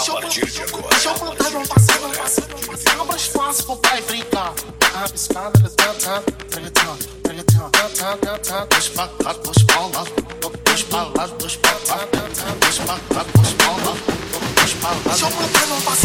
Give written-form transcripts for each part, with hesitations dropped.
partir de agora. Deixa eu plantar, não passa. Abra espaço pro pai brincar. Rabiscada, levantando, dois pra cá, dois pra lá, dois pra lá, dois pra cá, dois pra cá, dois pra lá, dois pra lá. Deixa eu plantar, não passa.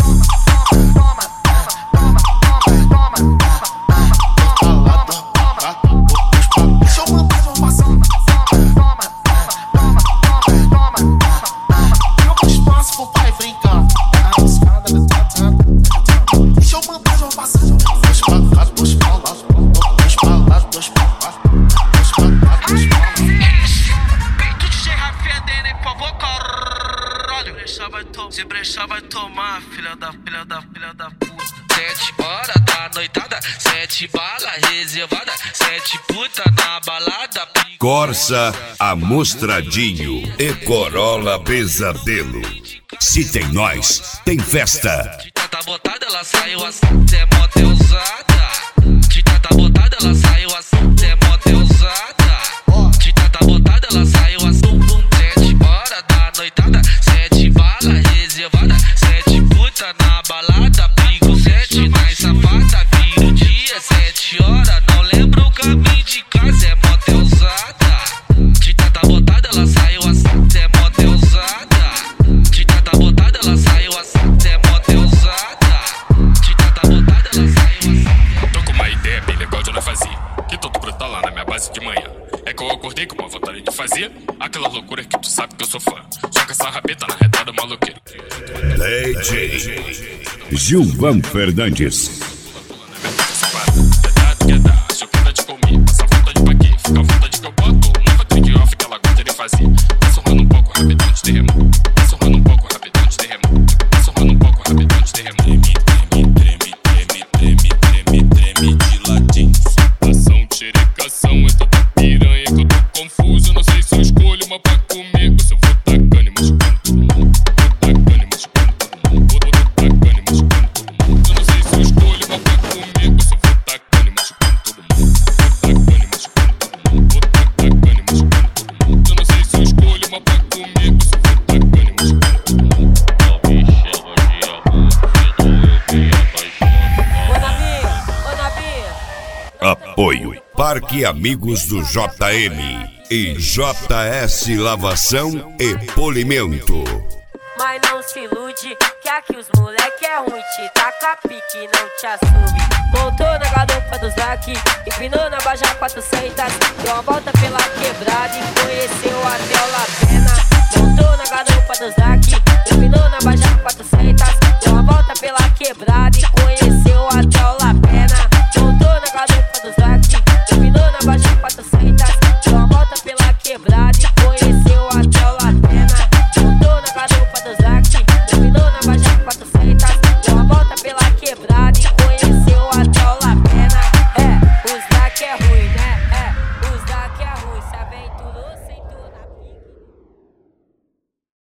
Se brechar vai tomar, filha da puta. 7 horas da noitada, 7 balas reservada, 7 puta na balada. Corsa Amostradinho e Corolla Pesadelo. Se tem nós, tem festa. Tita tá botada, ela saiu assim, é motel usada. Tita tá botada, ela saiu assim, é motel usada. Tita tá botada, ela saiu assim. 7 horas da noitada, 7 balas reservada, 7 puta na balada. Pico 7 nas safada, vira o dia, 7 horas. Não lembro o caminho de casa, é motel usada. Tita tá botada, ela saiu assim, é motel usada. Tita tá botada, ela saiu assim, é motel usada. Tita tá botada, ela saiu assim. Tô com uma ideia bem legal de eu não fazia, que todo brotar lá na minha base de manhã. É que eu acordei com uma vontade de fazer aquela loucura que tu sabe que eu sou fã. Joga essa rabeta na retada maloqueira. DJ Gilvan Fernandes. Se eu quero de comer, passa vontade pra quê? Fica à vontade que eu boto uma trick off que ela gosta de fazer. Tá sorrando um pouco rapidão de terremoto. Tá sorrando um pouco rapidão de terremoto. Tá sorrando um pouco rapidão de terremoto. Treme de latim. Ação, xerecação, é tanta piranha que eu tô confuso. Não sei se eu escolho uma pra comer ou se eu vou tacando e machucando todo mundo. Vou tacando e machucando todo mundo. Vou tacando e machucando todo mundo. Eu não sei se eu escolho uma pra comer ou se eu vou tacando e machucando todo mundo. Vou tacando e machucando todo mundo. Vou tacando e machucando todo mundo. Eu não sei se eu escolho uma pra comer ou se eu vou tacando e machucando todo mundo. Não me chama de amor, se não eu me apaixono. Apoio Parque Amigos do JM e JS Lavação e Polimento. Mas não se ilude, que aqui os moleque é ruim, te taca pique, não te assume. Montou na garupa dos Zac, empinou na Baja 400, deu uma volta pela quebrada e conheceu até o La Pena. Montou na garupa dos Zac, empinou na Baja 400, deu uma volta pela quebrada e conheceu até o La Pena.